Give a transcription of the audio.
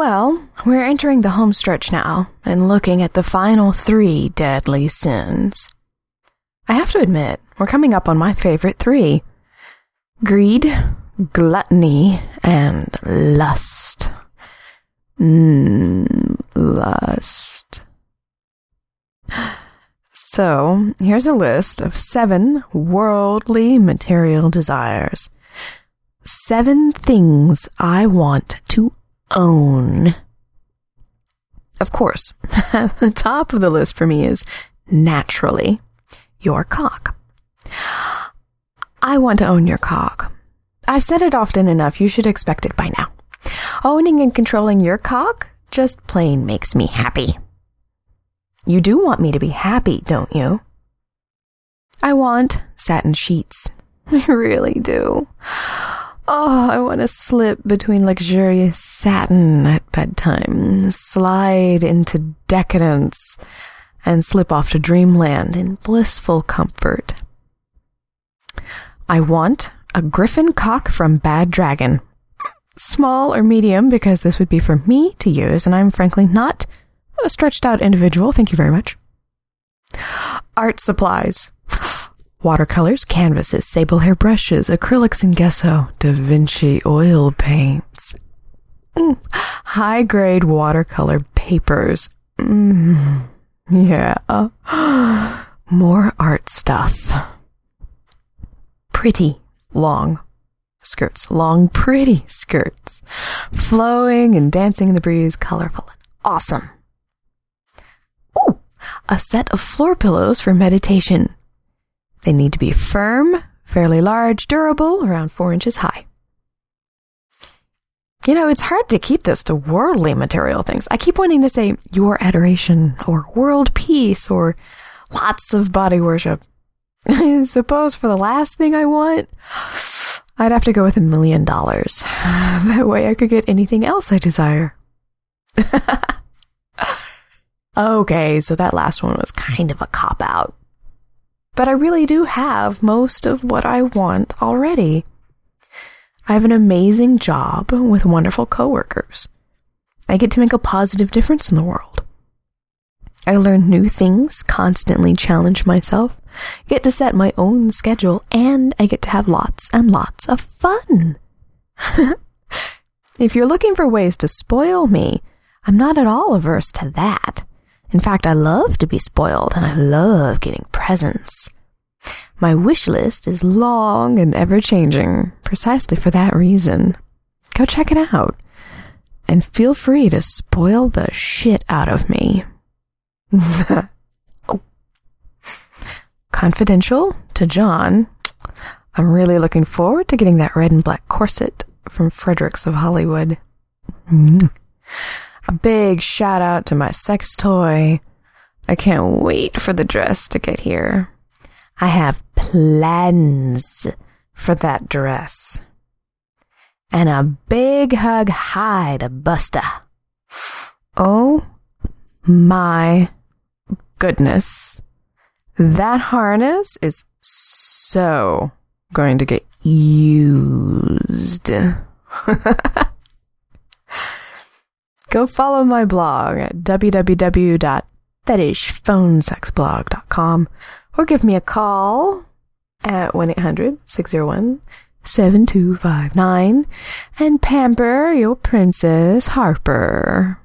Well, we're entering the home stretch now and looking at the final 3 deadly sins. I have to admit, we're coming up on my favorite 3. Greed, gluttony, and lust. Lust. So, here's a list of 7 worldly material desires. 7 things I want to own. Of course, at the top of the list for me is, naturally, your cock. I want to own your cock. I've said it often enough, you should expect it by now. Owning and controlling your cock just plain makes me happy. You do want me to be happy, don't you? I want satin sheets. I really do. Oh, I want to slip between luxurious satin at bedtime, slide into decadence, and slip off to dreamland in blissful comfort. I want a griffin cock from Bad Dragon. Small or medium, because this would be for me to use, and I'm frankly not a stretched out individual. Thank you very much. Art supplies. Watercolors, canvases, sable hair brushes, acrylics and gesso, Da Vinci oil paints. High-grade watercolor papers. Yeah. More art stuff. Pretty, long skirts. Long, pretty skirts. Flowing and dancing in the breeze, colorful and awesome. Ooh, a set of floor pillows for meditation. They need to be firm, fairly large, durable, around 4 inches high. You know, it's hard to keep this to worldly material things. I keep wanting to say your adoration, or world peace, or lots of body worship. I suppose for the last thing I want, I'd have to go with $1 million. That way I could get anything else I desire. Okay, so that last one was kind of a cop-out. But I really do have most of what I want already. I have an amazing job with wonderful coworkers. I get to make a positive difference in the world. I learn new things, constantly challenge myself, get to set my own schedule, and I get to have lots and lots of fun. If you're looking for ways to spoil me, I'm not at all averse to that. In fact, I love to be spoiled, and I love getting presents. My wish list is long and ever-changing, precisely for that reason. Go check it out, and feel free to spoil the shit out of me. Oh. Confidential to John, I'm really looking forward to getting that red and black corset from Fredericks of Hollywood. A big shout out to my sex toy. I can't wait for the dress to get here. I have plans for that dress. And a big hug high to Busta. Oh my goodness. That harness is so going to get used. Go follow my blog at www.fetishphonesexblog.com or give me a call at 1-800-601-7259 and pamper your Princess Harper.